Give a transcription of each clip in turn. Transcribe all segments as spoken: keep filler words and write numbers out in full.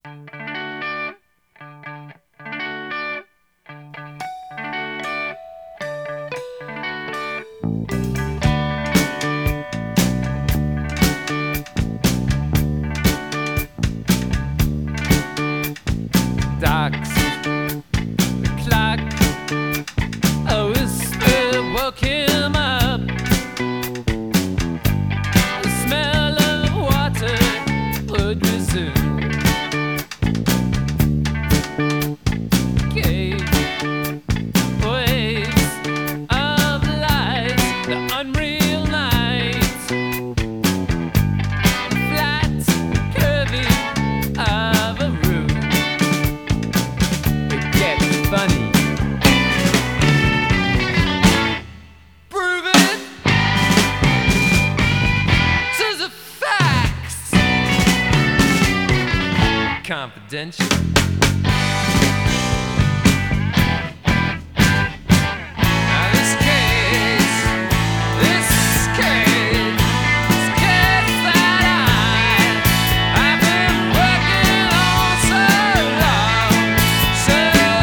Ducks, the clock, a whisper woke him up. The smell of water would resume. Cave, waves of light, the unreal night, flat curving of a room. Funny. Prove it to the facts. Confidential. Now this case, this case, this case that I, I've been working on so long, so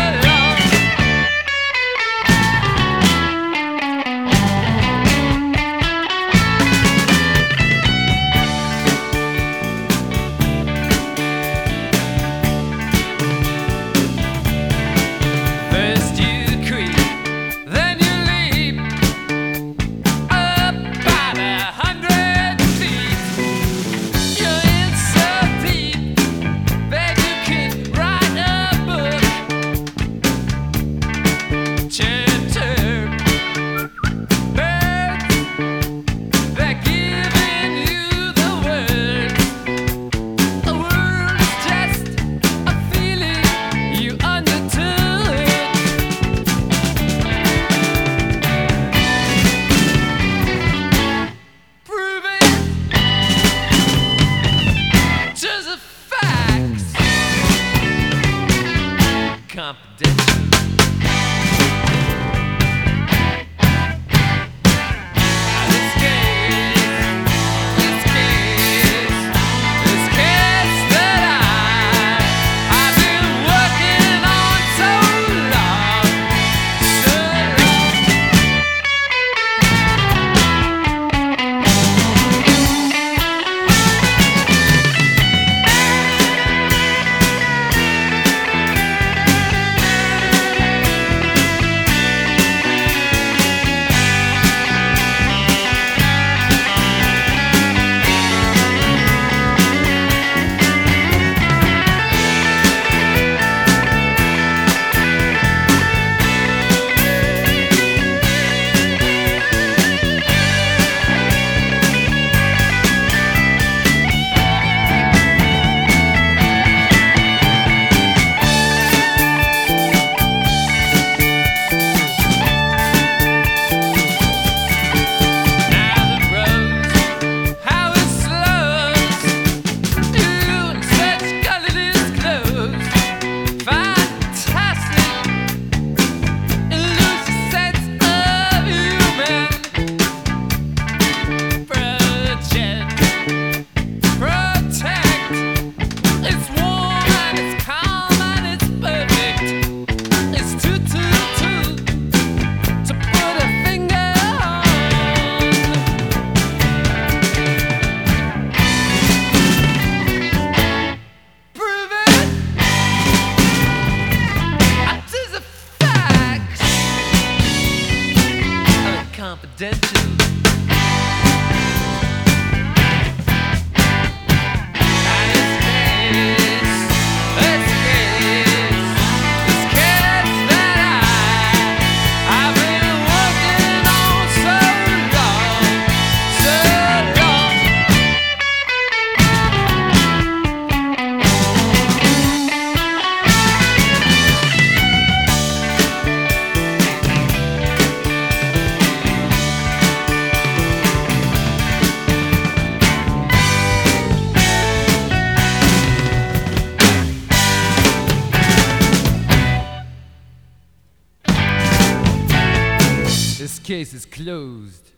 confidential. Confidential. This case is closed.